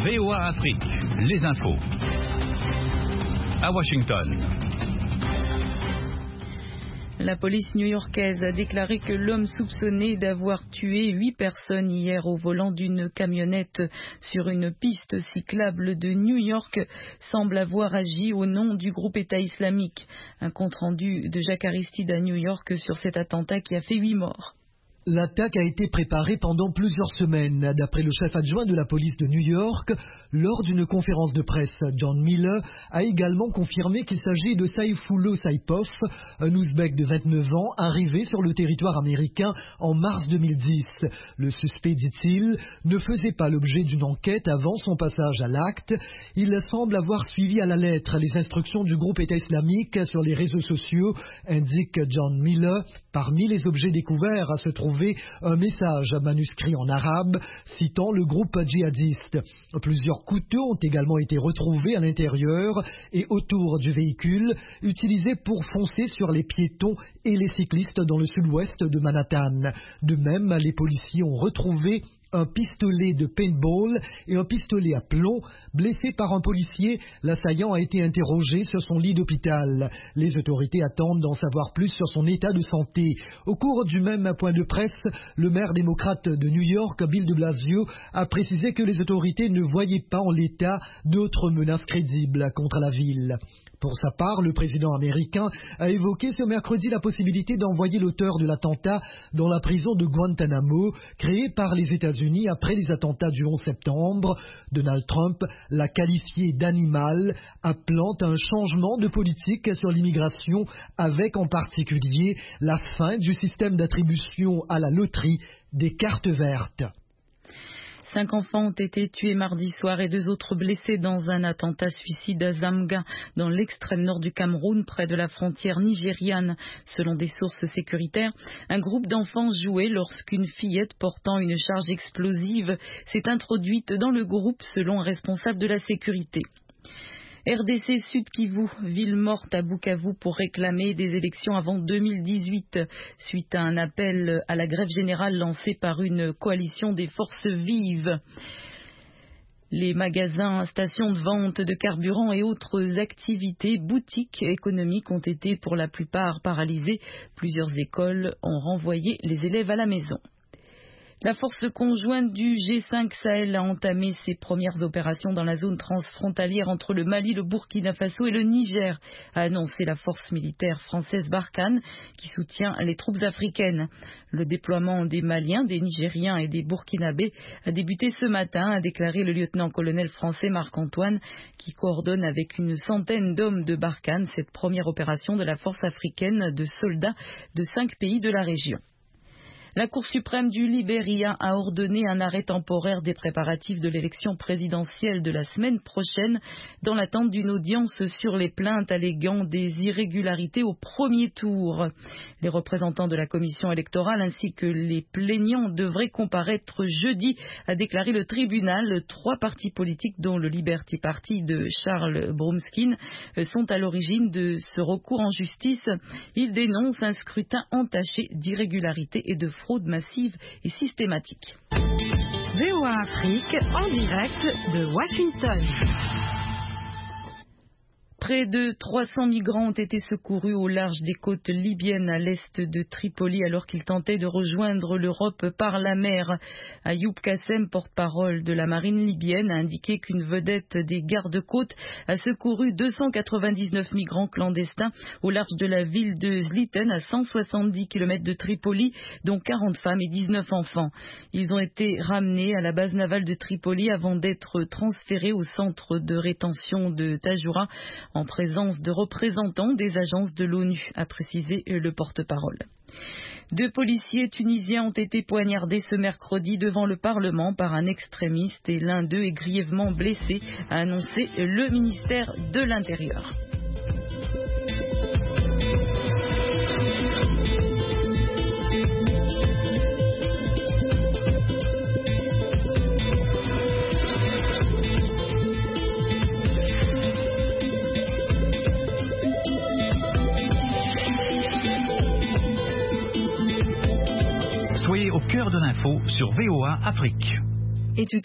VOA Afrique, les infos. À Washington. La police new-yorkaise a déclaré que l'homme soupçonné d'avoir tué 8 personnes hier au volant d'une camionnette sur une piste cyclable de New York semble avoir agi au nom du groupe État islamique. Un compte-rendu de Jacques Aristide à New York sur cet attentat qui a fait 8 morts. L'attaque a été préparée pendant plusieurs semaines. D'après le chef adjoint de la police de New York, lors d'une conférence de presse, John Miller a également confirmé qu'il s'agit de Saifullah Saipov, un Ouzbek de 29 ans arrivé sur le territoire américain en mars 2010. Le suspect, dit-il, ne faisait pas l'objet d'une enquête avant son passage à l'acte. Il semble avoir suivi à la lettre les instructions du groupe État islamique sur les réseaux sociaux, indique John Miller. Parmi les objets découverts se trouve un message manuscrit en arabe citant le groupe djihadiste. Plusieurs couteaux ont également été retrouvés à l'intérieur et autour du véhicule, utilisés pour foncer sur les piétons et les cyclistes dans le sud-ouest de Manhattan. De même, les policiers ont retrouvé un pistolet de paintball et un pistolet à plomb. Blessé par un policier, l'assaillant a été interrogé sur son lit d'hôpital. Les autorités attendent d'en savoir plus sur son état de santé. Au cours du même point de presse, le maire démocrate de New York, Bill de Blasio, a précisé que les autorités ne voyaient pas en l'état d'autres menaces crédibles contre la ville. Pour sa part, le président américain a évoqué ce mercredi la possibilité d'envoyer l'auteur de l'attentat dans la prison de Guantanamo, créée par les États-Unis après les attentats du 11 septembre. Donald Trump l'a qualifié d'animal, appelant un changement de politique sur l'immigration, avec en particulier la fin du système d'attribution à la loterie des cartes vertes. 5 enfants ont été tués mardi soir et 2 autres blessés dans un attentat suicide à Zamga, dans l'extrême nord du Cameroun, près de la frontière nigériane. Selon des sources sécuritaires, un groupe d'enfants jouait lorsqu'une fillette portant une charge explosive s'est introduite dans le groupe, selon un responsable de la sécurité. RDC Sud Kivu, ville morte à Bukavu pour réclamer des élections avant 2018, suite à un appel à la grève générale lancé par une coalition des forces vives. Les magasins, stations de vente de carburant et autres activités, boutiques économiques ont été pour la plupart paralysés. Plusieurs écoles ont renvoyé les élèves à la maison. La force conjointe du G5 Sahel a entamé ses premières opérations dans la zone transfrontalière entre le Mali, le Burkina Faso et le Niger, a annoncé la force militaire française Barkhane, qui soutient les troupes africaines. Le déploiement des Maliens, des Nigériens et des Burkinabés a débuté ce matin, a déclaré le lieutenant-colonel français Marc-Antoine, qui coordonne avec une centaine d'hommes de Barkhane cette première opération de la force africaine de soldats de 5 pays de la région. La Cour suprême du Libéria a ordonné un arrêt temporaire des préparatifs de l'élection présidentielle de la semaine prochaine dans l'attente d'une audience sur les plaintes alléguant des irrégularités au premier tour. Les représentants de la commission électorale ainsi que les plaignants devraient comparaître jeudi, a déclaré le tribunal. 3 partis politiques, dont le Liberty Party de Charles Brumskin, sont à l'origine de ce recours en justice. Ils dénoncent un scrutin entaché d'irrégularités et de fraude massive et systématique. VOA Afrique en direct de Washington. Près de 300 migrants ont été secourus au large des côtes libyennes à l'est de Tripoli alors qu'ils tentaient de rejoindre l'Europe par la mer. Ayoub Kassem, porte-parole de la marine libyenne, a indiqué qu'une vedette des gardes-côtes a secouru 299 migrants clandestins au large de la ville de Zliten, à 170 km de Tripoli, dont 40 femmes et 19 enfants. Ils ont été ramenés à la base navale de Tripoli avant d'être transférés au centre de rétention de Tajoura, en présence de représentants des agences de l'ONU, a précisé le porte-parole. 2 policiers tunisiens ont été poignardés ce mercredi devant le Parlement par un extrémiste et l'un d'eux est grièvement blessé, a annoncé le ministère de l'Intérieur. Soyez au cœur de l'info sur VOA Afrique. Et tout